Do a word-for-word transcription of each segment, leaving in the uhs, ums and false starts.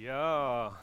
Ja,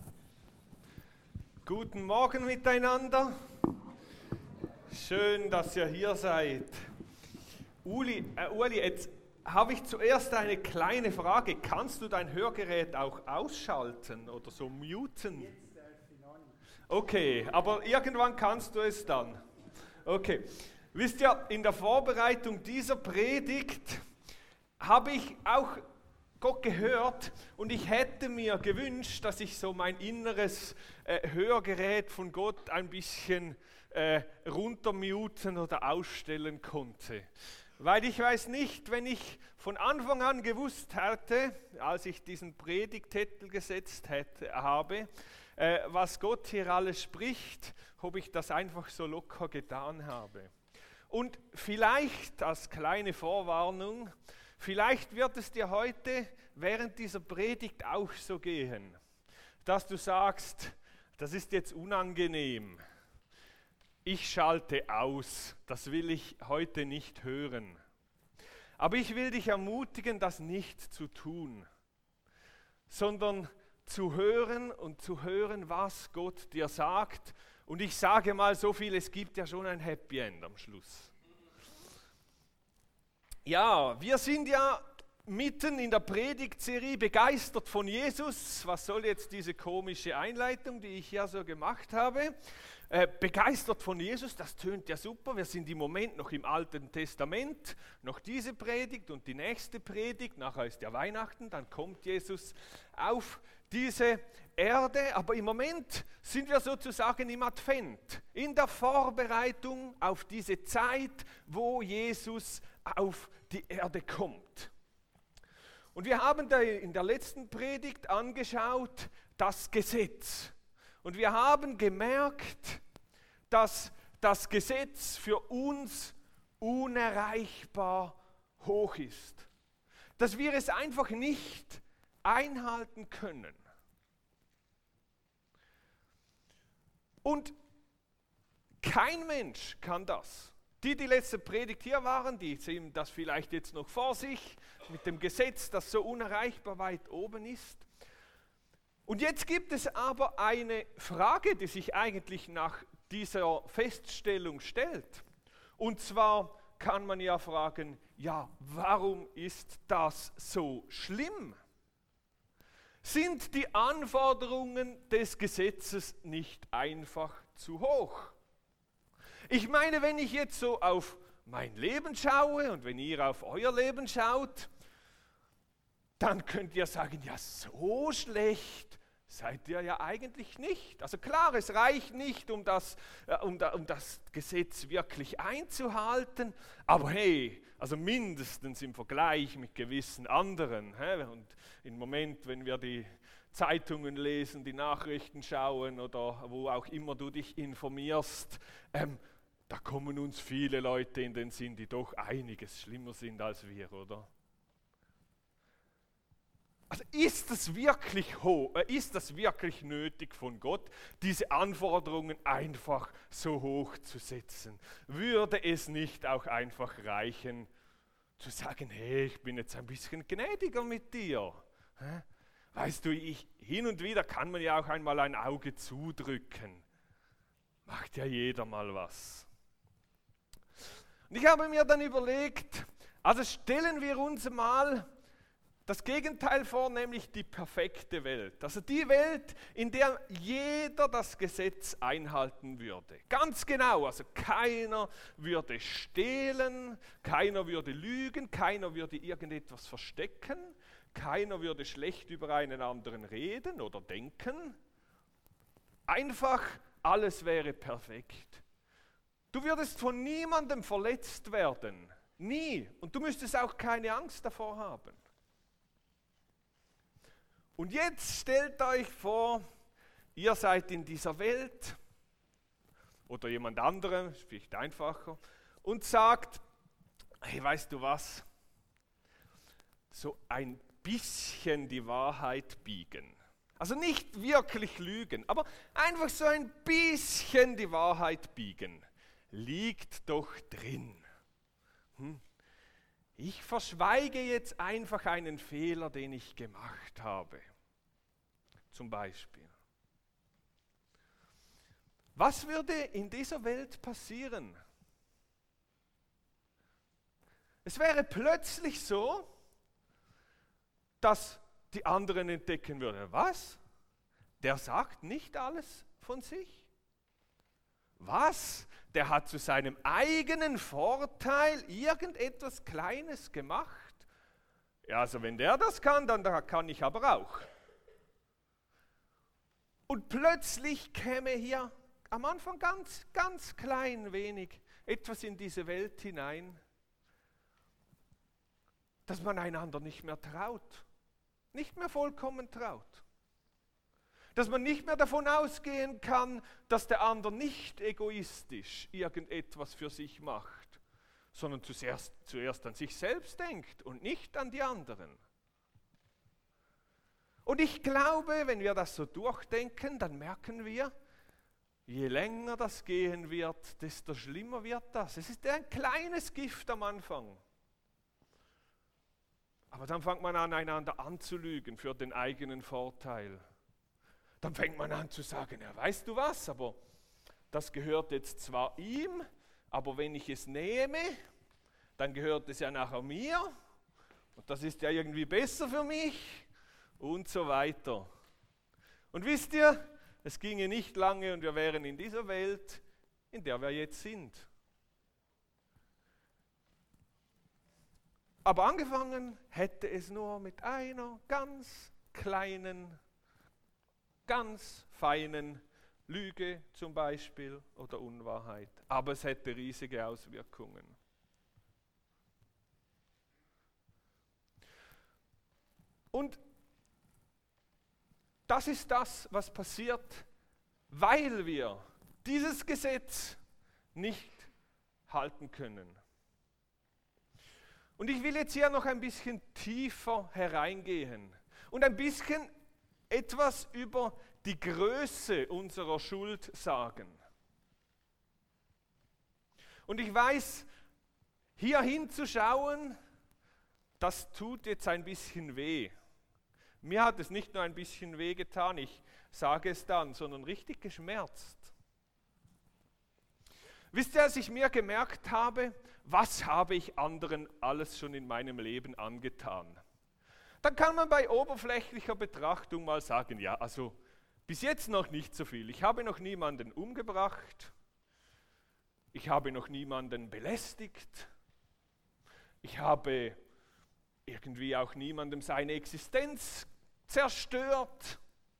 guten Morgen miteinander. Schön, dass ihr hier seid. Uli, äh, Uli, jetzt habe ich zuerst eine kleine Frage. Kannst du dein Hörgerät auch ausschalten oder so muten? Jetzt darf ich noch nicht. Okay, aber irgendwann kannst du es dann. Okay, wisst ihr, in der Vorbereitung dieser Predigt habe ich auch Gott gehört und ich hätte mir gewünscht, dass ich so mein inneres äh, Hörgerät von Gott ein bisschen äh, runtermuten oder ausstellen konnte. Weil ich weiß nicht, wenn ich von Anfang an gewusst hätte, als ich diesen Predigtitel gesetzt hätte, habe, äh, was Gott hier alles spricht, ob ich das einfach so locker getan habe. Und vielleicht als kleine Vorwarnung, vielleicht wird es dir heute während dieser Predigt auch so gehen, dass du sagst, das ist jetzt unangenehm. Ich schalte aus, das will ich heute nicht hören. Aber ich will dich ermutigen, das nicht zu tun, sondern zu hören und zu hören, was Gott dir sagt. Und ich sage mal so viel, es gibt ja schon ein Happy End am Schluss. Ja, wir sind ja mitten in der Predigtserie begeistert von Jesus. Was soll jetzt diese komische Einleitung, die ich hier so gemacht habe? Äh, begeistert von Jesus, das tönt ja super. Wir sind im Moment noch im Alten Testament, noch diese Predigt und die nächste Predigt. Nachher ist ja Weihnachten, dann kommt Jesus auf diese Erde. Aber im Moment sind wir sozusagen im Advent, in der Vorbereitung auf diese Zeit, wo Jesus auf die Erde kommt. Und wir haben da in der letzten Predigt angeschaut, das Gesetz. Und wir haben gemerkt, dass das Gesetz für uns unerreichbar hoch ist. Dass wir es einfach nicht einhalten können. Und kein Mensch kann das. Die, die letzte Predigt hier waren, die sehen das vielleicht jetzt noch vor sich, mit dem Gesetz, das so unerreichbar weit oben ist. Und jetzt gibt es aber eine Frage, die sich eigentlich nach dieser Feststellung stellt. Und zwar kann man ja fragen, ja, warum ist das so schlimm? Sind die Anforderungen des Gesetzes nicht einfach zu hoch? Ich meine, wenn ich jetzt so auf mein Leben schaue und wenn ihr auf euer Leben schaut, dann könnt ihr sagen, ja, so schlecht seid ihr ja eigentlich nicht. Also klar, es reicht nicht, um das, um, da, um das Gesetz wirklich einzuhalten, aber hey, also mindestens im Vergleich mit gewissen anderen. Hä? Und im Moment, wenn wir die Zeitungen lesen, die Nachrichten schauen oder wo auch immer du dich informierst, ähm, da kommen uns viele Leute in den Sinn, die doch einiges schlimmer sind als wir, oder? Also ist das wirklich hoch, äh, ist das wirklich nötig von Gott, diese Anforderungen einfach so hoch zu setzen? Würde es nicht auch einfach reichen, zu sagen, hey, ich bin jetzt ein bisschen gnädiger mit dir? Hä? Weißt du, ich, hin und wieder kann man ja auch einmal ein Auge zudrücken. Macht ja jeder mal was. Und ich habe mir dann überlegt, also stellen wir uns mal das Gegenteil vor, nämlich die perfekte Welt. Also die Welt, in der jeder das Gesetz einhalten würde. Ganz genau, also keiner würde stehlen, keiner würde lügen, keiner würde irgendetwas verstecken, keiner würde schlecht über einen anderen reden oder denken. Einfach, alles wäre perfekt. Du würdest von niemandem verletzt werden. Nie. Und du müsstest auch keine Angst davor haben. Und jetzt stellt euch vor, ihr seid in dieser Welt oder jemand anderem, ist vielleicht einfacher, und sagt, hey, weißt du was, so ein bisschen die Wahrheit biegen. Also nicht wirklich lügen, aber einfach so ein bisschen die Wahrheit biegen. Liegt doch drin. Hm? Ich verschweige jetzt einfach einen Fehler, den ich gemacht habe. zum Beispiel. Was würde in dieser Welt passieren? Es wäre plötzlich so, dass die anderen entdecken würden, was? Der sagt nicht alles von sich? Was? Der hat zu seinem eigenen Vorteil irgendetwas Kleines gemacht? Ja, also wenn der das kann, dann kann ich aber auch. Und plötzlich käme hier am Anfang ganz, ganz klein wenig etwas in diese Welt hinein, dass man einander nicht mehr traut, nicht mehr vollkommen traut. Dass man nicht mehr davon ausgehen kann, dass der andere nicht egoistisch irgendetwas für sich macht, sondern zuerst, zuerst an sich selbst denkt und nicht an die anderen. Und ich glaube, wenn wir das so durchdenken, dann merken wir, je länger das gehen wird, desto schlimmer wird das. Es ist ein kleines Gift am Anfang. Aber dann fängt man an, einander anzulügen für den eigenen Vorteil. Dann fängt man an zu sagen, ja, weißt du was, aber das gehört jetzt zwar ihm, aber wenn ich es nehme, dann gehört es ja nachher mir und das ist ja irgendwie besser für mich und so weiter. Und wisst ihr, es ginge nicht lange und wir wären in dieser Welt, in der wir jetzt sind. Aber angefangen hätte es nur mit einer ganz kleinen, ganz feinen Lüge zum Beispiel oder Unwahrheit. Aber es hätte riesige Auswirkungen. Und das ist das, was passiert, weil wir dieses Gesetz nicht halten können. Und ich will jetzt hier noch ein bisschen tiefer hereingehen und ein bisschen etwas über die Größe unserer Schuld sagen. Und ich weiß, hier hinzuschauen, das tut jetzt ein bisschen weh. Mir hat es nicht nur ein bisschen weh getan, ich sage es dann, sondern richtig geschmerzt. Wisst ihr, als ich mir gemerkt habe, was habe ich anderen alles schon in meinem Leben angetan? Dann kann man bei oberflächlicher Betrachtung mal sagen, ja, also bis jetzt noch nicht so viel. Ich habe noch niemanden umgebracht, ich habe noch niemanden belästigt, ich habe irgendwie auch niemandem seine Existenz zerstört.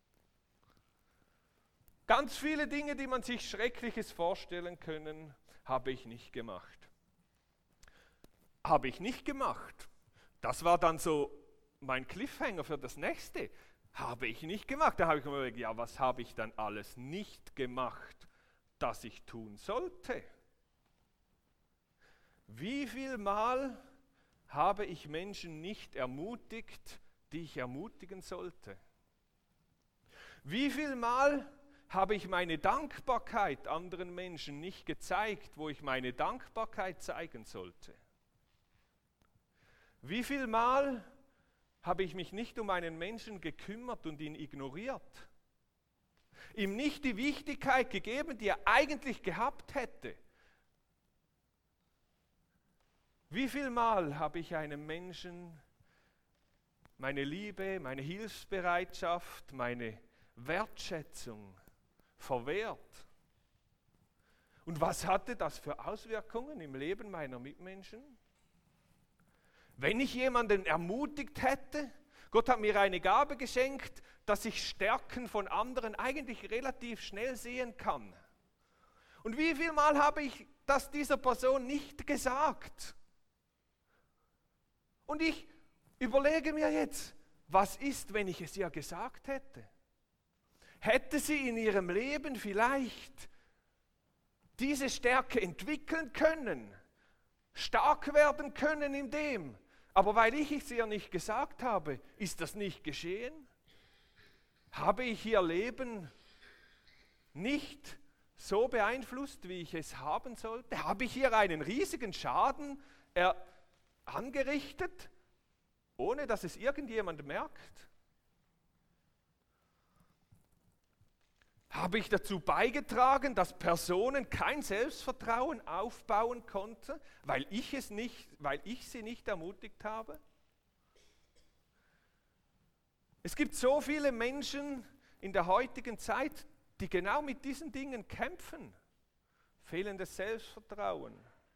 Ganz viele Dinge, die man sich Schreckliches vorstellen können, habe ich nicht gemacht. Habe ich nicht gemacht. Das war dann so mein Cliffhanger für das nächste. Habe ich nicht gemacht. Da habe ich mir überlegt, ja, was habe ich dann alles nicht gemacht, das ich tun sollte? Wie viel Mal habe ich Menschen nicht ermutigt, die ich ermutigen sollte? Wie viel Mal habe ich meine Dankbarkeit anderen Menschen nicht gezeigt, wo ich meine Dankbarkeit zeigen sollte? Wie viel Mal habe ich mich nicht um einen Menschen gekümmert und ihn ignoriert? Ihm nicht die Wichtigkeit gegeben, die er eigentlich gehabt hätte? Wie viel Mal habe ich einem Menschen meine Liebe, meine Hilfsbereitschaft, meine Wertschätzung verwehrt? Und was hatte das für Auswirkungen im Leben meiner Mitmenschen? Wenn ich jemanden ermutigt hätte, Gott hat mir eine Gabe geschenkt, dass ich Stärken von anderen eigentlich relativ schnell sehen kann. Und wie viel Mal habe ich das dieser Person nicht gesagt? Und ich überlege mir jetzt, was ist, wenn ich es ihr gesagt hätte? Hätte sie in ihrem Leben vielleicht diese Stärke entwickeln können, stark werden können in dem, aber weil ich es ihr nicht gesagt habe, ist das nicht geschehen? Habe ich ihr Leben nicht so beeinflusst, wie ich es haben sollte? Habe ich ihr einen riesigen Schaden er angerichtet, ohne dass es irgendjemand merkt? Habe ich dazu beigetragen, dass Personen kein Selbstvertrauen aufbauen konnten, weil ich es nicht, weil ich sie nicht ermutigt habe? Es gibt so viele Menschen in der heutigen Zeit, die genau mit diesen Dingen kämpfen. Fehlendes Selbstvertrauen.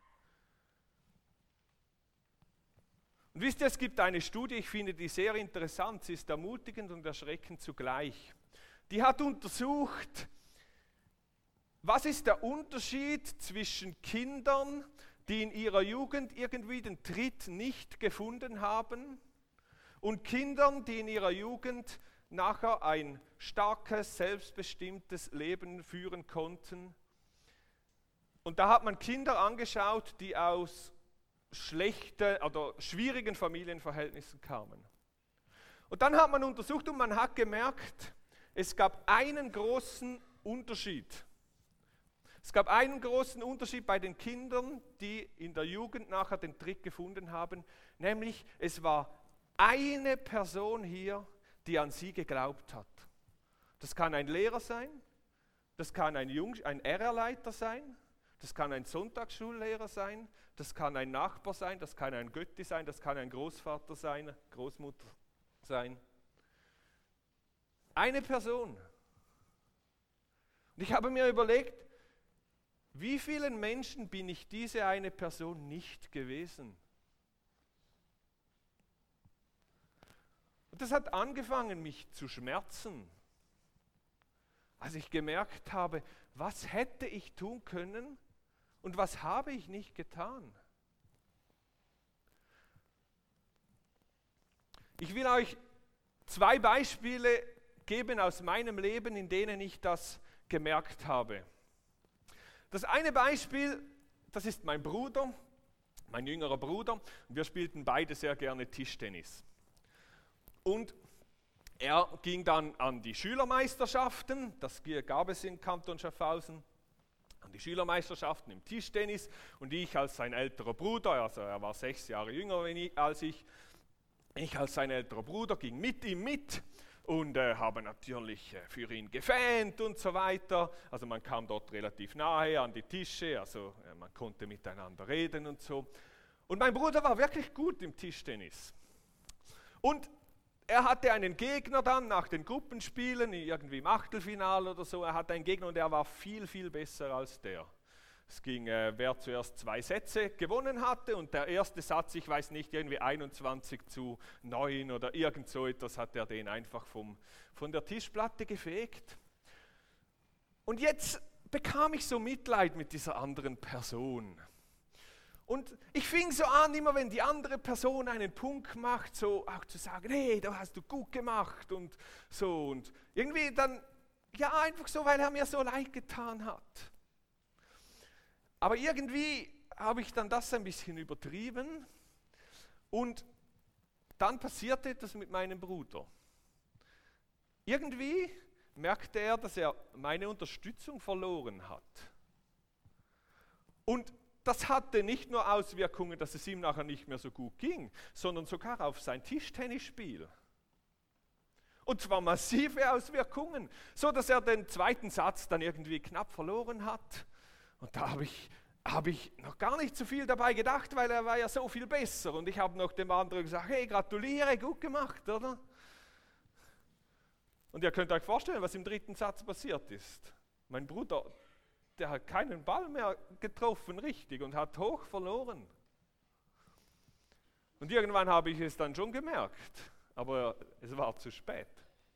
Und wisst ihr, es gibt eine Studie, ich finde die sehr interessant, sie ist ermutigend und erschreckend zugleich. Die hat untersucht, was ist der Unterschied zwischen Kindern, die in ihrer Jugend irgendwie den Tritt nicht gefunden haben, und Kindern, die in ihrer Jugend nachher ein starkes, selbstbestimmtes Leben führen konnten. Und da hat man Kinder angeschaut, die aus schlechten oder schwierigen Familienverhältnissen kamen. Und dann hat man untersucht und man hat gemerkt, es gab einen großen Unterschied. Es gab einen großen Unterschied bei den Kindern, die in der Jugend nachher den Trick gefunden haben, nämlich es war eine Person hier, die an sie geglaubt hat. Das kann ein Lehrer sein, das kann ein, Jung, ein R R-Leiter sein, das kann ein Sonntagsschullehrer sein, das kann ein Nachbar sein, das kann ein Götti sein, das kann ein Großvater sein, Großmutter sein. Eine Person. Und ich habe mir überlegt, wie vielen Menschen bin ich diese eine Person nicht gewesen? Und das hat angefangen, mich zu schmerzen, als ich gemerkt habe, was hätte ich tun können und was habe ich nicht getan. Ich will euch zwei Beispiele geben aus meinem Leben, in denen ich das gemerkt habe. Das eine Beispiel, das ist mein Bruder, mein jüngerer Bruder, und wir spielten beide sehr gerne Tischtennis. Und er ging dann an die Schülermeisterschaften, das gab es in Kanton Schaffhausen, an die Schülermeisterschaften im Tischtennis, und ich als sein älterer Bruder, also er war sechs Jahre jünger als ich, ich als sein älterer Bruder ging mit ihm mit und äh, habe natürlich äh, für ihn gefähnt und so weiter. Also man kam dort relativ nahe an die Tische, also äh, man konnte miteinander reden und so. Und mein Bruder war wirklich gut im Tischtennis. Und er hatte einen Gegner dann nach den Gruppenspielen, irgendwie im Achtelfinale oder so, er hatte einen Gegner und er war viel, viel besser als der. Es ging, äh, wer zuerst zwei Sätze gewonnen hatte, und der erste Satz, ich weiß nicht, irgendwie einundzwanzig zu neun oder irgend so etwas, hat er den einfach vom, von der Tischplatte gefegt. Und jetzt bekam ich so Mitleid mit dieser anderen Person. Und ich fing so an, immer wenn die andere Person einen Punkt macht, so auch zu sagen, hey, da hast du gut gemacht und so. Und irgendwie dann, ja, einfach so, weil er mir so leid getan hat. Aber irgendwie habe ich dann das ein bisschen übertrieben und dann passierte etwas mit meinem Bruder. Irgendwie merkte er, dass er meine Unterstützung verloren hat. Und das hatte nicht nur Auswirkungen, dass es ihm nachher nicht mehr so gut ging, sondern sogar auf sein Tischtennisspiel. Und zwar massive Auswirkungen, so dass er den zweiten Satz dann irgendwie knapp verloren hat. Und da habe ich, hab ich noch gar nicht so viel dabei gedacht, weil er war ja so viel besser. Und ich habe noch dem anderen gesagt, hey, gratuliere, gut gemacht, oder? Und ihr könnt euch vorstellen, was im dritten Satz passiert ist. Mein Bruder, der hat keinen Ball mehr getroffen, richtig, und hat hoch verloren. Und irgendwann habe ich es dann schon gemerkt, aber es war zu spät.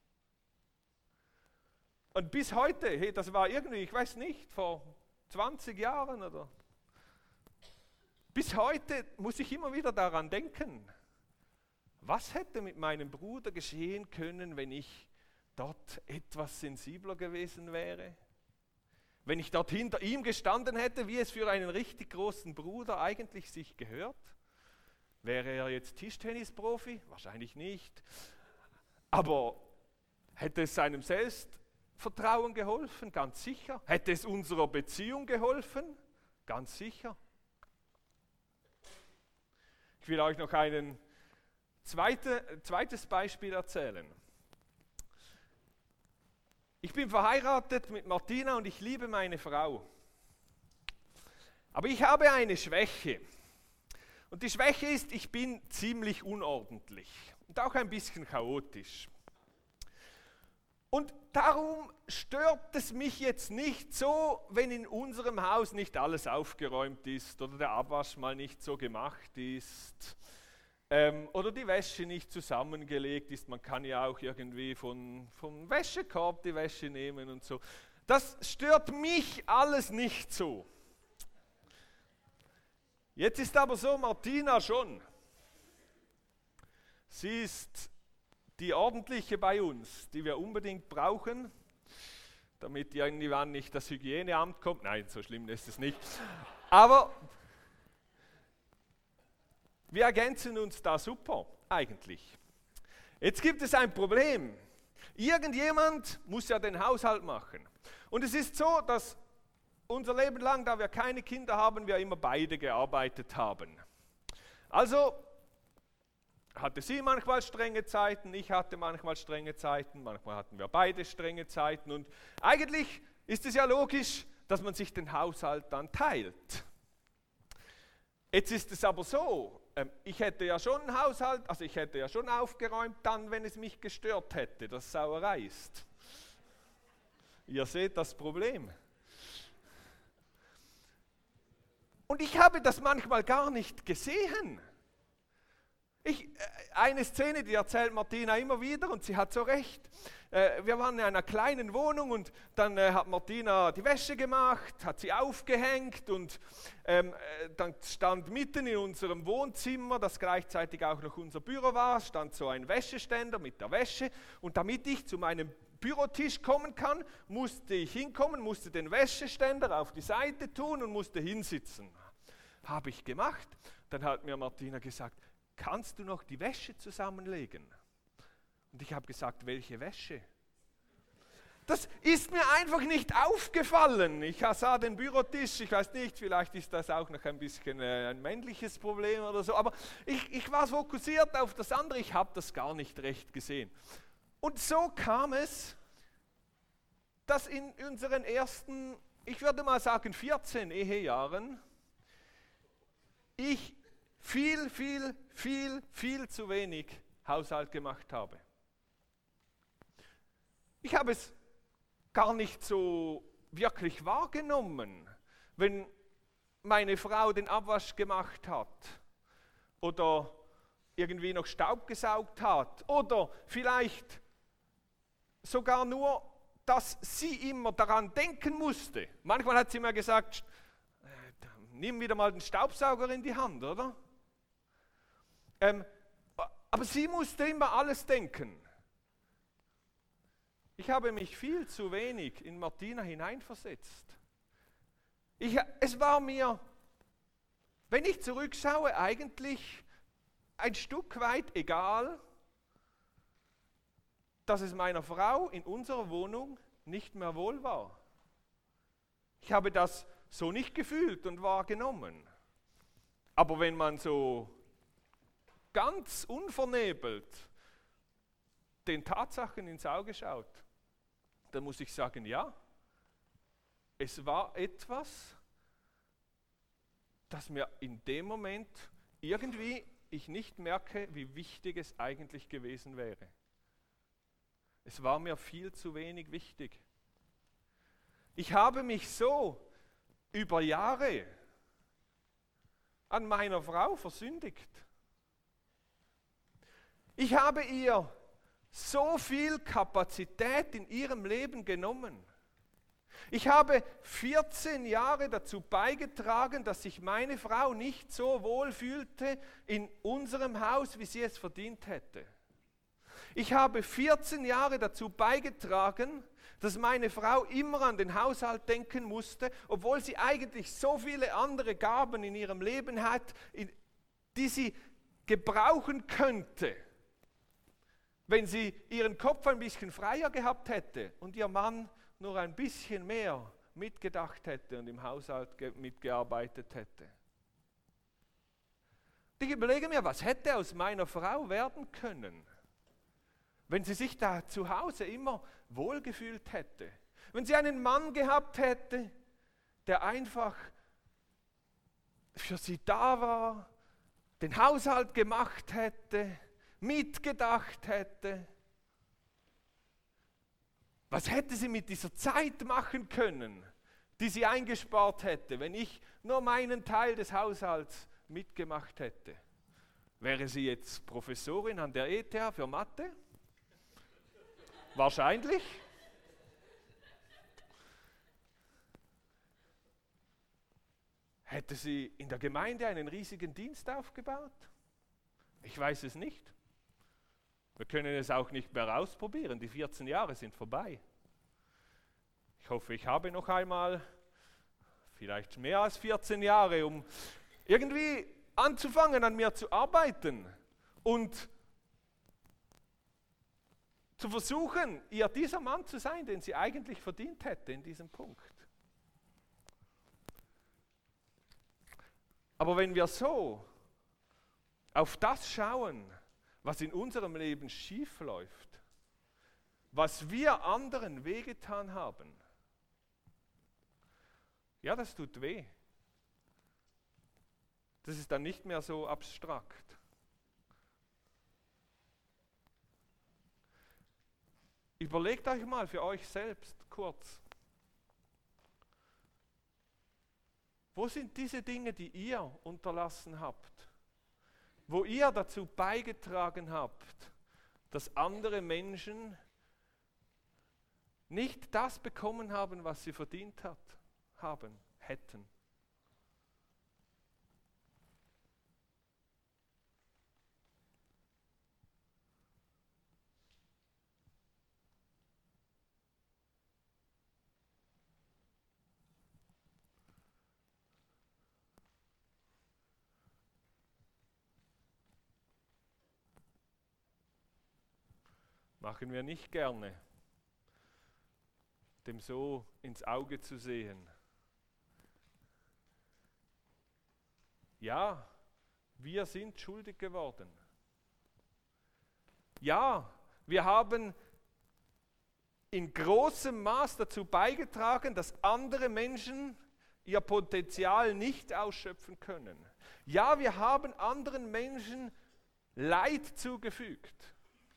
Und bis heute, hey, das war irgendwie, ich weiß nicht, vor zwanzig Jahren oder, bis heute muss ich immer wieder daran denken, was hätte mit meinem Bruder geschehen können, wenn ich dort etwas sensibler gewesen wäre? Wenn ich dort hinter ihm gestanden hätte, wie es für einen richtig großen Bruder eigentlich sich gehört? Wäre er jetzt Tischtennisprofi? Wahrscheinlich nicht. Aber hätte es seinem Selbstvertrauen geholfen? Ganz sicher. Hätte es unserer Beziehung geholfen? Ganz sicher. Ich will euch noch ein zweite, zweites Beispiel erzählen. Ich bin verheiratet mit Martina und ich liebe meine Frau. Aber ich habe eine Schwäche. Und die Schwäche ist, ich bin ziemlich unordentlich und auch ein bisschen chaotisch. Und darum stört es mich jetzt nicht so, wenn in unserem Haus nicht alles aufgeräumt ist oder der Abwasch mal nicht so gemacht ist ähm, oder die Wäsche nicht zusammengelegt ist. Man kann ja auch irgendwie von, vom Wäschekorb die Wäsche nehmen und so. Das stört mich alles nicht so. Jetzt ist aber so, Martina schon. Sie ist die ordentliche bei uns, die wir unbedingt brauchen, damit irgendwann nicht das Hygieneamt kommt. Nein, so schlimm ist es nicht. Aber wir ergänzen uns da super, eigentlich. Jetzt gibt es ein Problem. Irgendjemand muss ja den Haushalt machen. Und es ist so, dass unser Leben lang, da wir keine Kinder haben, wir immer beide gearbeitet haben. Also hatte sie manchmal strenge Zeiten, ich hatte manchmal strenge Zeiten, manchmal hatten wir beide strenge Zeiten und eigentlich ist es ja logisch, dass man sich den Haushalt dann teilt. Jetzt ist es aber so, ich hätte ja schon einen Haushalt, also ich hätte ja schon aufgeräumt dann, wenn es mich gestört hätte, dass Sauerei ist. Ihr seht das Problem. Und ich habe das manchmal gar nicht gesehen. Ich, eine Szene, die erzählt Martina immer wieder und sie hat so recht. Äh, wir waren in einer kleinen Wohnung und dann äh, hat Martina die Wäsche gemacht, hat sie aufgehängt und ähm, äh, dann stand mitten in unserem Wohnzimmer, das gleichzeitig auch noch unser Büro war, stand so ein Wäscheständer mit der Wäsche und damit ich zu meinem Bürotisch kommen kann, musste ich hinkommen, musste den Wäscheständer auf die Seite tun und musste hinsitzen. Habe ich gemacht. Dann hat mir Martina gesagt, kannst du noch die Wäsche zusammenlegen? Und ich habe gesagt, welche Wäsche? Das ist mir einfach nicht aufgefallen. Ich sah den Bürotisch, ich weiß nicht, vielleicht ist das auch noch ein bisschen äh, ein männliches Problem oder so, aber ich, ich war fokussiert auf das andere, ich habe das gar nicht recht gesehen. Und so kam es, dass in unseren ersten, ich würde mal sagen vierzehn Ehejahren, ich viel, viel, viel, viel zu wenig Haushalt gemacht habe. Ich habe es gar nicht so wirklich wahrgenommen, wenn meine Frau den Abwasch gemacht hat oder irgendwie noch Staub gesaugt hat oder vielleicht sogar nur, dass sie immer daran denken musste. Manchmal hat sie mir gesagt, nimm wieder mal den Staubsauger in die Hand, oder? Ähm, aber sie musste immer alles denken. Ich habe mich viel zu wenig in Martina hineinversetzt. Ich, es war mir, wenn ich zurückschaue, eigentlich ein Stück weit egal, dass es meiner Frau in unserer Wohnung nicht mehr wohl war. Ich habe das so nicht gefühlt und wahrgenommen. Aber wenn man so ganz unvernebelt den Tatsachen ins Auge schaut, dann muss ich sagen, ja, es war etwas, das mir in dem Moment irgendwie ich nicht merke, wie wichtig es eigentlich gewesen wäre. Es war mir viel zu wenig wichtig. Ich habe mich so über Jahre an meiner Frau versündigt. Ich habe ihr so viel Kapazität in ihrem Leben genommen. Ich habe vierzehn Jahre dazu beigetragen, dass sich meine Frau nicht so wohl fühlte in unserem Haus, wie sie es verdient hätte. Ich habe vierzehn Jahre dazu beigetragen, dass meine Frau immer an den Haushalt denken musste, obwohl sie eigentlich so viele andere Gaben in ihrem Leben hat, die sie gebrauchen könnte, wenn sie ihren Kopf ein bisschen freier gehabt hätte und ihr Mann nur ein bisschen mehr mitgedacht hätte und im Haushalt mitgearbeitet hätte. Ich überlege mir, was hätte aus meiner Frau werden können, wenn sie sich da zu Hause immer wohlgefühlt hätte. Wenn sie einen Mann gehabt hätte, der einfach für sie da war, den Haushalt gemacht hätte, mitgedacht hätte. Was hätte sie mit dieser Zeit machen können, die sie eingespart hätte, wenn ich nur meinen Teil des Haushalts mitgemacht hätte? Wäre sie jetzt Professorin an der E T H für Mathe? Wahrscheinlich. Hätte sie in der Gemeinde einen riesigen Dienst aufgebaut? Ich weiß es nicht. Wir können es auch nicht mehr ausprobieren. Die vierzehn Jahre sind vorbei. Ich hoffe, ich habe noch einmal, vielleicht mehr als vierzehn Jahre, um irgendwie anzufangen, an mir zu arbeiten und zu versuchen, ihr dieser Mann zu sein, den sie eigentlich verdient hätte in diesem Punkt. Aber wenn wir so auf das schauen, was in unserem Leben schief läuft, was wir anderen wehgetan haben, ja, das tut weh. Das ist dann nicht mehr so abstrakt. Überlegt euch mal für euch selbst kurz, wo sind diese Dinge, die ihr unterlassen habt, wo ihr dazu beigetragen habt, dass andere Menschen nicht das bekommen haben, was sie verdient hat, haben, hätten. Machen wir nicht gerne, dem so ins Auge zu sehen. Ja, wir sind schuldig geworden. Ja, wir haben in großem Maß dazu beigetragen, dass andere Menschen ihr Potenzial nicht ausschöpfen können. Ja, wir haben anderen Menschen Leid zugefügt.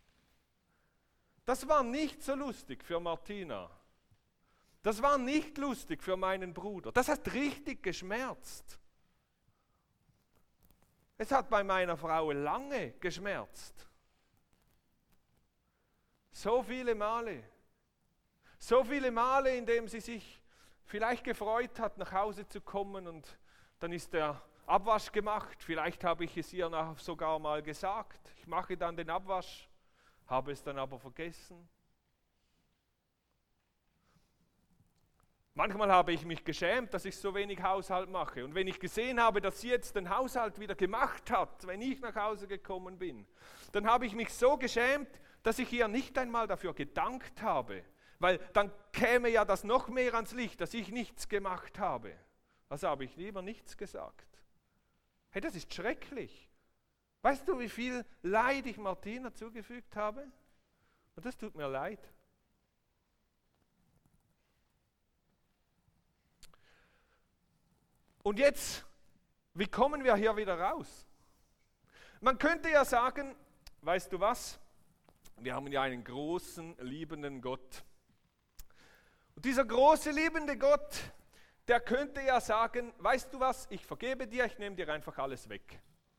Das war nicht so lustig für Martina. Das war nicht lustig für meinen Bruder. Das hat richtig geschmerzt. Es hat bei meiner Frau lange geschmerzt. So viele Male. So viele Male, in denen sie sich vielleicht gefreut hat, nach Hause zu kommen und dann ist der Abwasch gemacht. Vielleicht habe ich es ihr sogar mal gesagt. Ich mache dann den Abwasch. Habe es dann aber vergessen. Manchmal habe ich mich geschämt, dass ich so wenig Haushalt mache. Und wenn ich gesehen habe, dass sie jetzt den Haushalt wieder gemacht hat, wenn ich nach Hause gekommen bin, dann habe ich mich so geschämt, dass ich ihr nicht einmal dafür gedankt habe. Weil dann käme ja das noch mehr ans Licht, dass ich nichts gemacht habe. Also habe ich lieber nichts gesagt. Hey, das ist schrecklich. Weißt du, wie viel Leid ich Martina zugefügt habe? Und das tut mir leid. Und jetzt, wie kommen wir hier wieder raus? Man könnte ja sagen, weißt du was? Wir haben ja einen großen, liebenden Gott. Und dieser große, liebende Gott, der könnte ja sagen, weißt du was? Ich vergebe dir, ich nehme dir einfach alles weg.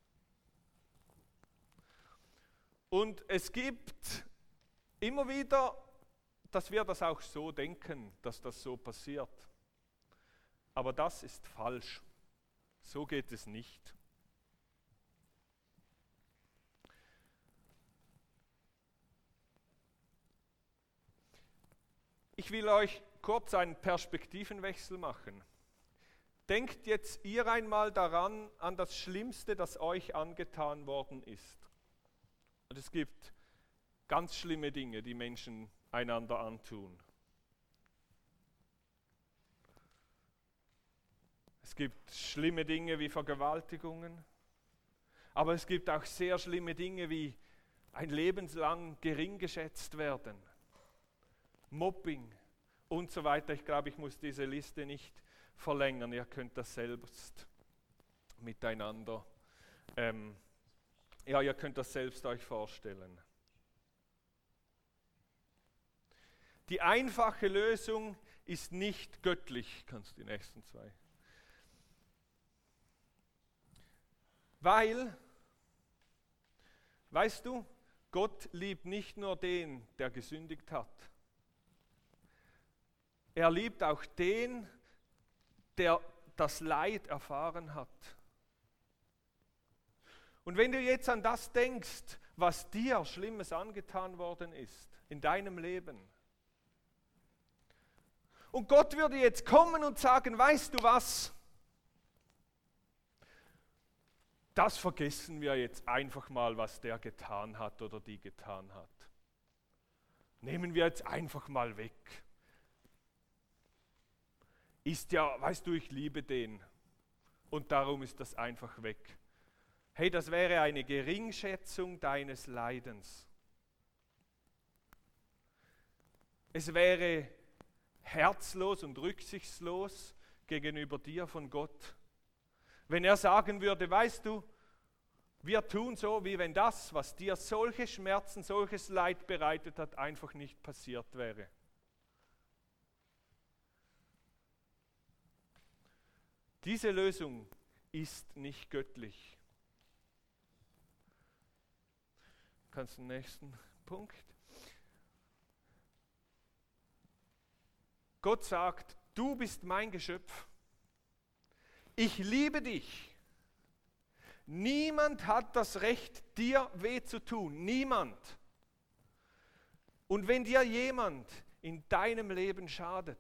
Und es gibt immer wieder, dass wir das auch so denken, dass das so passiert. Aber das ist falsch. So geht es nicht. Ich will euch kurz einen Perspektivenwechsel machen. Denkt jetzt ihr einmal daran, an das Schlimmste, das euch angetan worden ist. Und es gibt ganz schlimme Dinge, die Menschen einander antun. Es gibt schlimme Dinge wie Vergewaltigungen, aber es gibt auch sehr schlimme Dinge wie ein lebenslang gering geschätzt werden, Mobbing und so weiter. Ich glaube, ich muss diese Liste nicht verlängern. Ihr könnt das selbst miteinander, ähm, ja, ihr könnt das selbst euch vorstellen. Die einfache Lösung ist nicht göttlich. Kannst du die nächsten zwei. Weil, weißt du, Gott liebt nicht nur den, der gesündigt hat. Er liebt auch den, der das Leid erfahren hat. Und wenn du jetzt an das denkst, was dir Schlimmes angetan worden ist in deinem Leben, und Gott würde jetzt kommen und sagen, weißt du was? Das vergessen wir jetzt einfach mal, was der getan hat oder die getan hat. Nehmen wir jetzt einfach mal weg. Ist ja, weißt du, ich liebe den und darum ist das einfach weg. Hey, das wäre eine Geringschätzung deines Leidens. Es wäre herzlos und rücksichtslos gegenüber dir von Gott. Wenn er sagen würde, weißt du, wir tun so, wie wenn das, was dir solche Schmerzen, solches Leid bereitet hat, einfach nicht passiert wäre. Diese Lösung ist nicht göttlich. Kannst du den nächsten Punkt? Gott sagt, du bist mein Geschöpf. Ich liebe dich. Niemand hat das Recht, dir weh zu tun. Niemand. Und wenn dir jemand in deinem Leben schadet,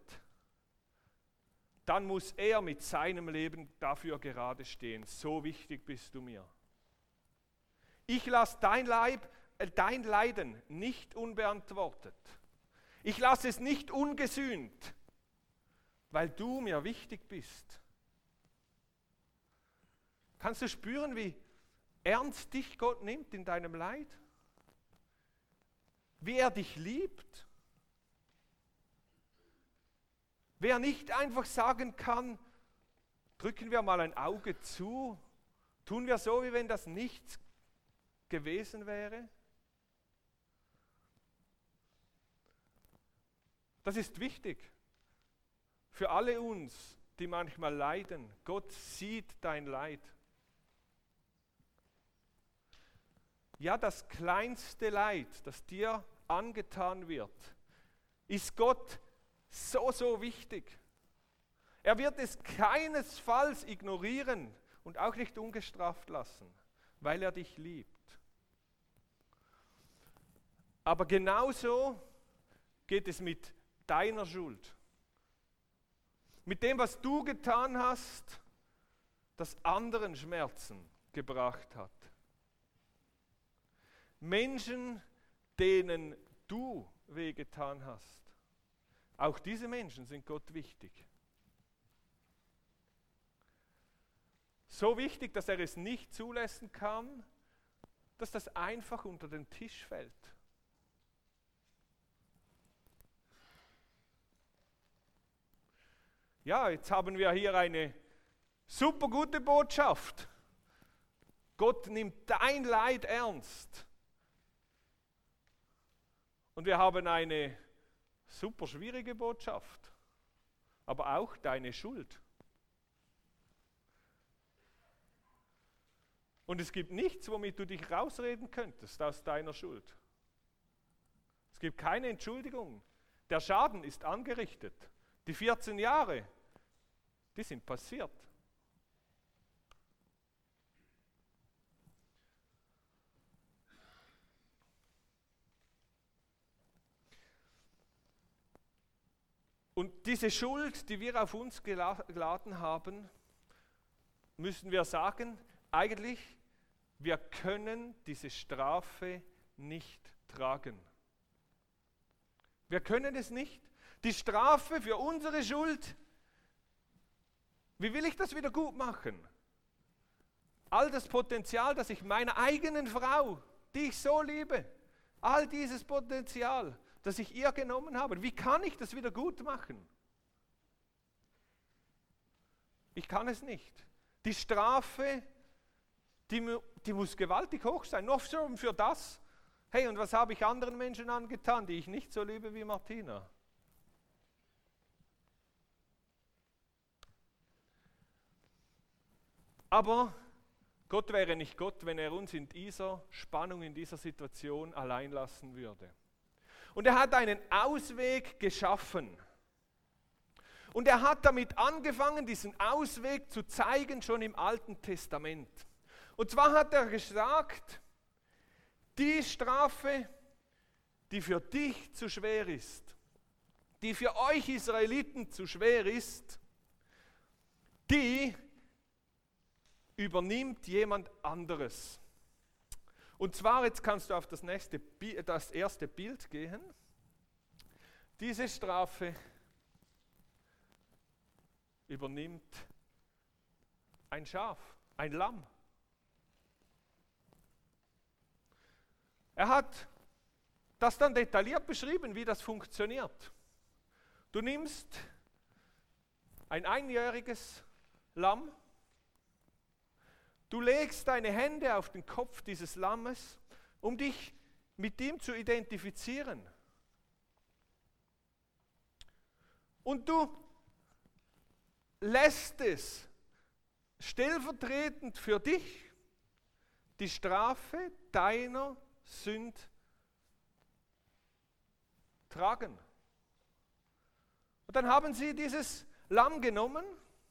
dann muss er mit seinem Leben dafür gerade stehen. So wichtig bist du mir. Ich lasse dein Leib, äh, dein Leiden nicht unbeantwortet. Ich lasse es nicht ungesühnt, weil du mir wichtig bist. Kannst du spüren, wie ernst dich Gott nimmt in deinem Leid? Wie er dich liebt? Wer nicht einfach sagen kann, drücken wir mal ein Auge zu, tun wir so, wie wenn das nichts gewesen wäre? Das ist wichtig für alle uns, die manchmal leiden. Gott sieht dein Leid. Ja, das kleinste Leid, das dir angetan wird, ist Gott so, so wichtig. Er wird es keinesfalls ignorieren und auch nicht ungestraft lassen, weil er dich liebt. Aber genauso geht es mit deiner Schuld. Mit dem, was du getan hast, das anderen Schmerzen gebracht hat. Menschen, denen du wehgetan hast. Auch diese Menschen sind Gott wichtig. So wichtig, dass er es nicht zulassen kann, dass das einfach unter den Tisch fällt. Ja, jetzt haben wir hier eine super gute Botschaft. Gott nimmt dein Leid ernst. Und wir haben eine super schwierige Botschaft, aber auch deine Schuld. Und es gibt nichts, womit du dich rausreden könntest aus deiner Schuld. Es gibt keine Entschuldigung. Der Schaden ist angerichtet. Die vierzehn Jahre, die sind passiert. Und diese Schuld, die wir auf uns geladen haben, müssen wir sagen, eigentlich, wir können diese Strafe nicht tragen. Wir können es nicht. Die Strafe für unsere Schuld, wie will ich das wieder gut machen? All das Potenzial, das ich meiner eigenen Frau die ich so liebe, all dieses Potenzial, das ich ihr genommen habe, wie kann ich das wieder gut machen? Ich kann es nicht. Die Strafe, die, die muss gewaltig hoch sein, nur schon für das. Hey, und was habe ich anderen Menschen angetan, die ich nicht so liebe wie Martina? Aber Gott wäre nicht Gott, wenn er uns in dieser Spannung, in dieser Situation allein lassen würde. Und er hat einen Ausweg geschaffen. Und er hat damit angefangen, diesen Ausweg zu zeigen, schon im Alten Testament. Und zwar hat er gesagt, die Strafe, die für dich zu schwer ist, die für euch Israeliten zu schwer ist, die übernimmt jemand anderes. Und zwar, jetzt kannst du auf das, nächste, das erste Bild gehen. Diese Strafe übernimmt ein Schaf, ein Lamm. Er hat das dann detailliert beschrieben, wie das funktioniert. Du nimmst ein einjähriges Lamm, du legst deine Hände auf den Kopf dieses Lammes, um dich mit ihm zu identifizieren. Und du lässt es stellvertretend für dich die Strafe deiner Sünde tragen. Und dann haben sie dieses Lamm genommen,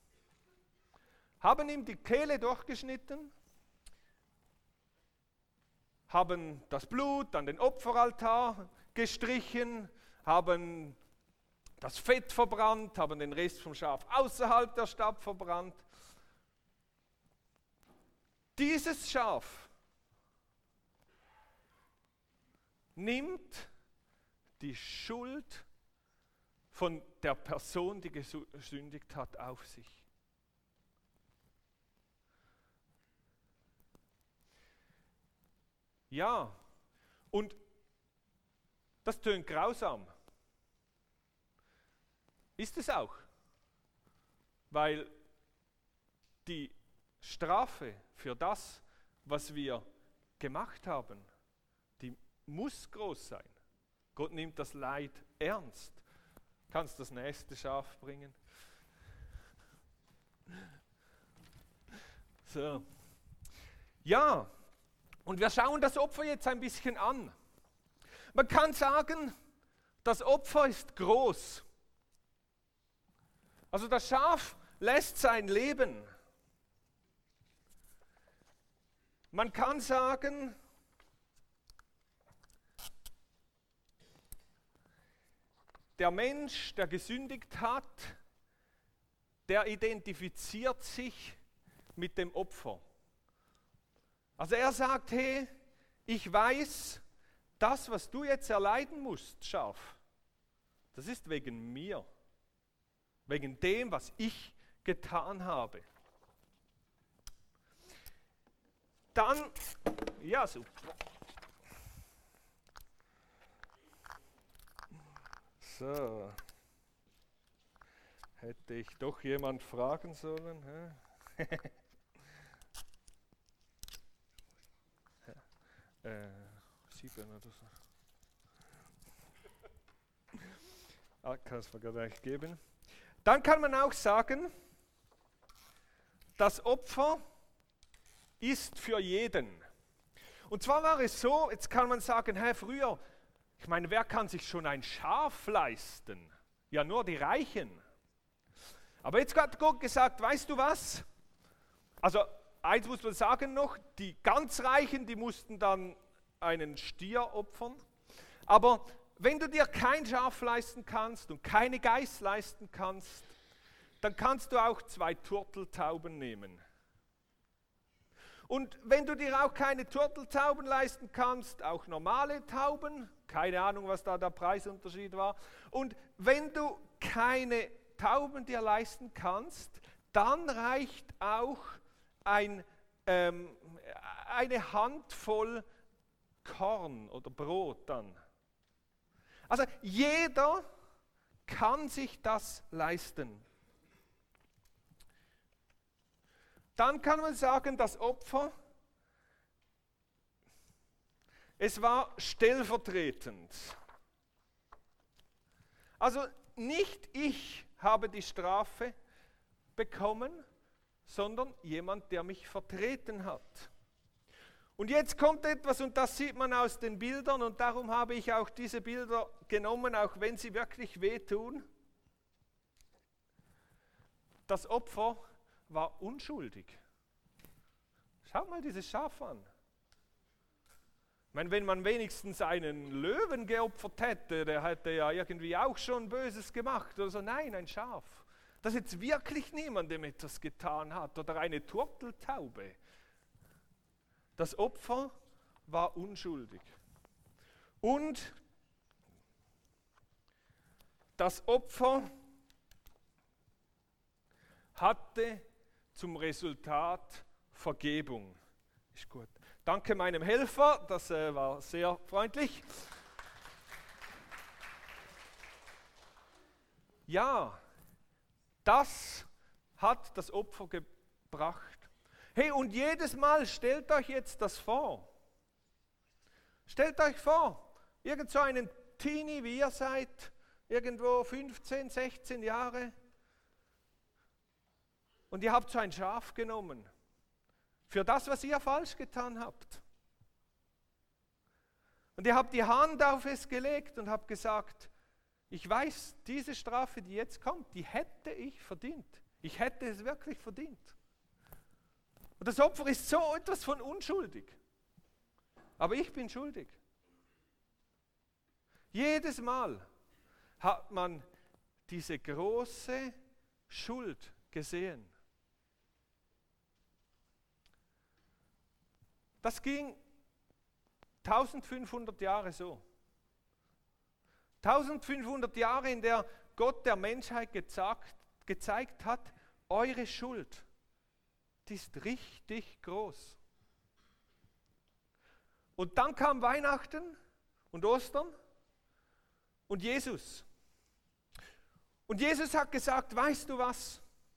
haben ihm die Kehle durchgeschnitten, haben das Blut an den Opferaltar gestrichen, haben das Fett verbrannt, haben den Rest vom Schaf außerhalb der Stadt verbrannt. Dieses Schaf nimmt die Schuld von der Person, die gesündigt hat, auf sich. Ja, und das tönt grausam. Ist es auch, weil die Strafe für das, was wir gemacht haben, die muss groß sein. Gott nimmt das Leid ernst. Kannst das nächste Schaf bringen? So. Ja, und wir schauen das Opfer jetzt ein bisschen an. Man kann sagen, das Opfer ist groß. Also das Schaf lässt sein Leben. Man kann sagen, der Mensch, der gesündigt hat, der identifiziert sich mit dem Opfer. Also er sagt, hey, ich weiß, das, was du jetzt erleiden musst, Schaf, das ist wegen mir. Wegen dem, was ich getan habe. Dann, ja super. So. Hätte ich doch jemand fragen sollen? Hä? äh, sieben oder so. Ah, kann es mir gleich geben. Dann kann man auch sagen, das Opfer ist für jeden. Und zwar war es so, jetzt kann man sagen, hey, früher, ich meine, wer kann sich schon ein Schaf leisten? Ja, nur die Reichen. Aber jetzt hat Gott gesagt, weißt du was? Also eins muss man sagen noch, die ganz Reichen, die mussten dann einen Stier opfern. Aber wenn du dir kein Schaf leisten kannst und keine Geiß leisten kannst, dann kannst du auch zwei Turteltauben nehmen. Und wenn du dir auch keine Turteltauben leisten kannst, auch normale Tauben, keine Ahnung, was da der Preisunterschied war. Und wenn du keine Tauben dir leisten kannst, dann reicht auch ein, ähm, eine Handvoll Korn oder Brot dann. Also jeder kann sich das leisten. Dann kann man sagen, das Opfer, es war stellvertretend. Also nicht ich habe die Strafe bekommen, sondern jemand, der mich vertreten hat. Und jetzt kommt etwas, und das sieht man aus den Bildern, und darum habe ich auch diese Bilder genommen, auch wenn sie wirklich wehtun. Das Opfer war unschuldig. Schaut mal dieses Schaf an. Ich meine, wenn man wenigstens einen Löwen geopfert hätte, der hätte ja irgendwie auch schon Böses gemacht oder so. Nein, ein Schaf, das jetzt wirklich niemandem etwas getan hat, oder eine Turteltaube. Das Opfer war unschuldig. Und das Opfer hatte zum Resultat Vergebung. Ist gut. Danke meinem Helfer, das äh, war sehr freundlich. Ja, das hat das Opfer gebracht. Hey, und jedes Mal stellt euch jetzt das vor. Stellt euch vor, irgend so einen Teenie, wie ihr seid, irgendwo fünfzehn, sechzehn Jahre, und ihr habt so ein Schaf genommen für das, was ihr falsch getan habt. Und ihr habt die Hand auf es gelegt und habt gesagt, ich weiß, diese Strafe, die jetzt kommt, die hätte ich verdient. Ich hätte es wirklich verdient. Und das Opfer ist so etwas von unschuldig. Aber ich bin schuldig. Jedes Mal hat man diese große Schuld gesehen. Das ging eintausendfünfhundert Jahre so. eintausendfünfhundert Jahre, in der Gott der Menschheit gezeigt, gezeigt hat, eure Schuld, die ist richtig groß. Und dann kam Weihnachten und Ostern und Jesus. Und Jesus hat gesagt, weißt du was?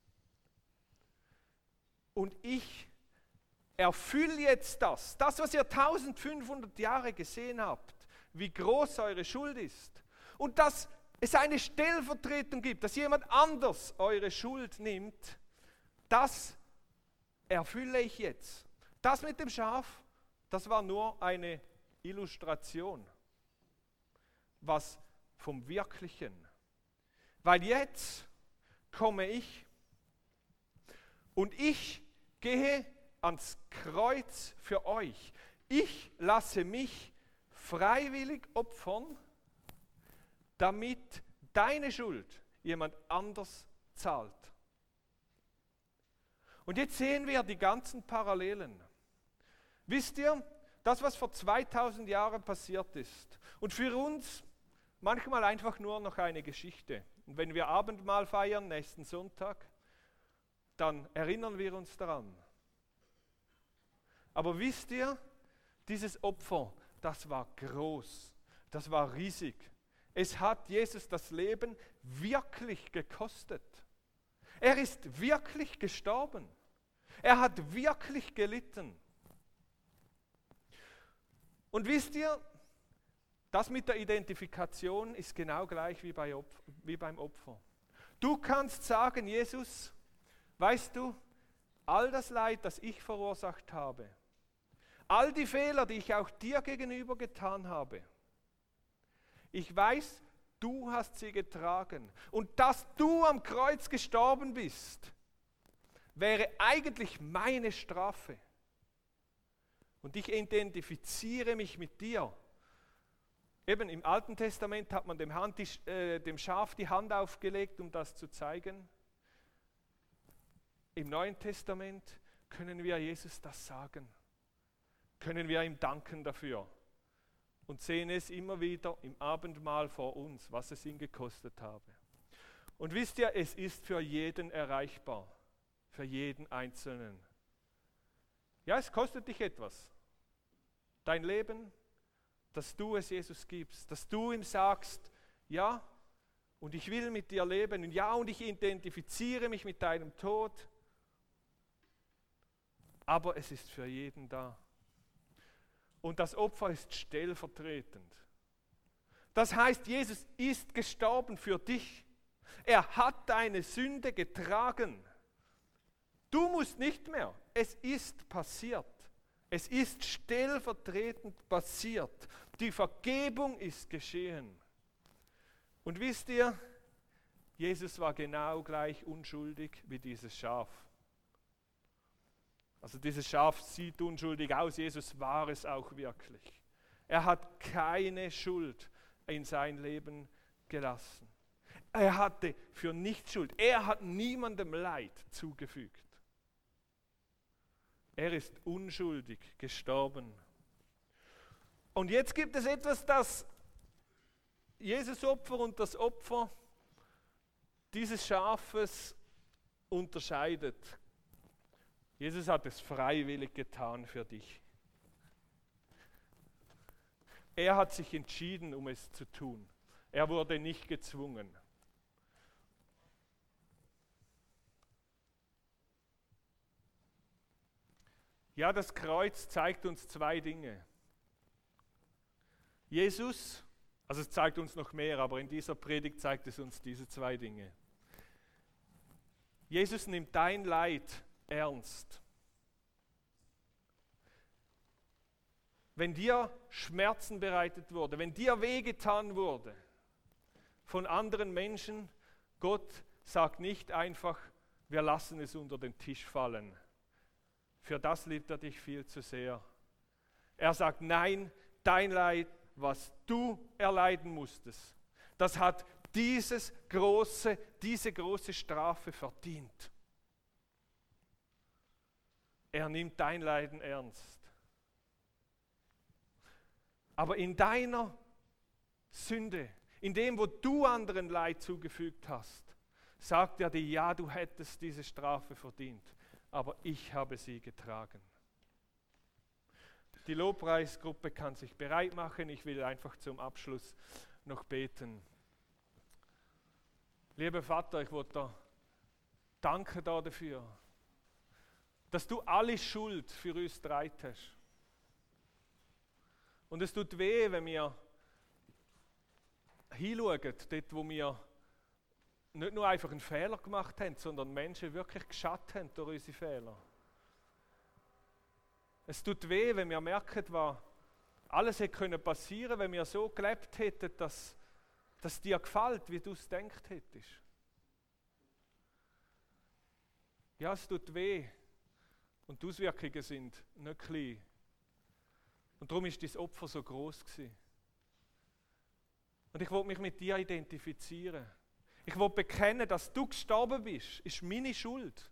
Und ich erfülle jetzt das, das, was ihr eintausendfünfhundert Jahre gesehen habt, wie groß eure Schuld ist. Und dass es eine Stellvertretung gibt, dass jemand anders eure Schuld nimmt, das erfülle ich jetzt. Das mit dem Schaf, das war nur eine Illustration, was vom Wirklichen. Weil jetzt komme ich und ich gehe ans Kreuz für euch. Ich lasse mich freiwillig opfern, damit deine Schuld jemand anders zahlt. Und jetzt sehen wir die ganzen Parallelen. Wisst ihr, das, was vor zweitausend Jahren passiert ist, und für uns manchmal einfach nur noch eine Geschichte. Und wenn wir Abendmahl feiern, nächsten Sonntag, dann erinnern wir uns daran. Aber wisst ihr, dieses Opfer, das war groß, das war riesig. Es hat Jesus das Leben wirklich gekostet. Er ist wirklich gestorben. Er hat wirklich gelitten. Und wisst ihr, das mit der Identifikation ist genau gleich wie, bei Opfer, wie beim Opfer. Du kannst sagen, Jesus, weißt du, all das Leid, das ich verursacht habe, all die Fehler, die ich auch dir gegenüber getan habe, ich weiß, du hast sie getragen. Und dass du am Kreuz gestorben bist, wäre eigentlich meine Strafe. Und ich identifiziere mich mit dir. Eben im Alten Testament hat man dem, Hand, die, äh, dem Schaf die Hand aufgelegt, um das zu zeigen. Im Neuen Testament können wir Jesus das sagen. Können wir ihm danken dafür. Und sehen es immer wieder im Abendmahl vor uns, was es ihn gekostet habe. Und wisst ihr, es ist für jeden erreichbar. Für jeden Einzelnen. Ja, es kostet dich etwas. Dein Leben, dass du es Jesus gibst, dass du ihm sagst, ja, und ich will mit dir leben, und ja, und ich identifiziere mich mit deinem Tod, aber es ist für jeden da. Und das Opfer ist stellvertretend. Das heißt, Jesus ist gestorben für dich. Er hat deine Sünde getragen. Du musst nicht mehr. Es ist passiert. Es ist stellvertretend passiert. Die Vergebung ist geschehen. Und wisst ihr, Jesus war genau gleich unschuldig wie dieses Schaf. Also dieses Schaf sieht unschuldig aus, Jesus war es auch wirklich. Er hat keine Schuld in sein Leben gelassen. Er hatte für nichts Schuld. Er hat niemandem Leid zugefügt. Er ist unschuldig gestorben. Und jetzt gibt es etwas, das Jesus Opfer und das Opfer dieses Schafes unterscheidet. Jesus hat es freiwillig getan für dich. Er hat sich entschieden, um es zu tun. Er wurde nicht gezwungen. Ja, das Kreuz zeigt uns zwei Dinge. Jesus, also es zeigt uns noch mehr, aber in dieser Predigt zeigt es uns diese zwei Dinge. Jesus nimmt dein Leid ernst. Wenn dir Schmerzen bereitet wurde, wenn dir wehgetan wurde von anderen Menschen, Gott sagt nicht einfach, wir lassen es unter den Tisch fallen. Für das liebt er dich viel zu sehr. Er sagt, nein, dein Leid, was du erleiden musstest, das hat dieses große, diese große Strafe verdient. Er nimmt dein Leiden ernst. Aber in deiner Sünde, in dem, wo du anderen Leid zugefügt hast, sagt er dir, ja, du hättest diese Strafe verdient, aber ich habe sie getragen. Die Lobpreisgruppe kann sich bereit machen. Ich will einfach zum Abschluss noch beten. Lieber Vater, ich wollte dir danken dafür, dass du alle Schuld für uns getragen hast. Und es tut weh, wenn wir hinschauen, dort wo wir nicht nur einfach einen Fehler gemacht haben, sondern Menschen wirklich geschadet haben durch unsere Fehler. Es tut weh, wenn wir merken, was alles hätte passieren können, wenn wir so gelebt hätten, dass dass dir gefällt, wie du es gedacht hättest. Ja, es tut weh und die Auswirkungen sind nicht klein. Und darum ist dein Opfer so groß gewesen. Und ich wollte mich mit dir identifizieren. Ich wollte bekennen, dass du gestorben bist, ist meine Schuld.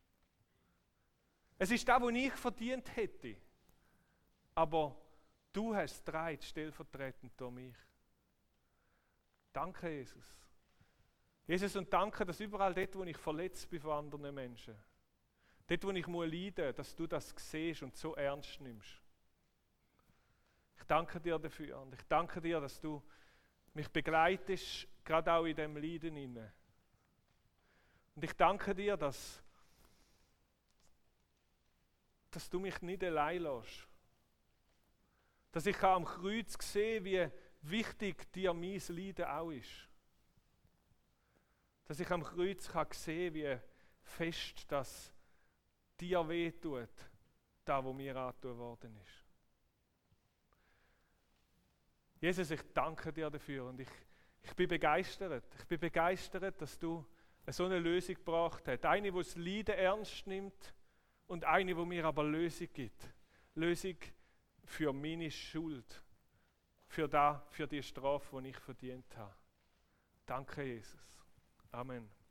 Es ist das, was ich verdient hätte. Aber du hast es getragen, stellvertretend durch mich. Danke, Jesus. Jesus, und danke, dass überall dort, wo ich verletzt bin von anderen Menschen, dort, wo ich leiden muss, dass du das siehst und so ernst nimmst. Ich danke dir dafür und ich danke dir, dass du mich begleitest, gerade auch in diesem Leiden hinein. Und ich danke dir, dass, dass du mich nicht allein lässt. Dass ich am Kreuz sehe, wie wichtig dir mein Leiden auch ist. Dass ich am Kreuz kann sehen, wie fest das dir wehtut, da wo mir angetan worden ist. Jesus, ich danke dir dafür und ich, ich bin begeistert. Ich bin begeistert, dass du so eine Lösung gebracht hast. Eine, die das Leiden ernst nimmt und eine, die mir aber Lösung gibt. Lösung für meine Schuld. Für, da, für die Strafe, die ich verdient habe. Danke, Jesus. Amen.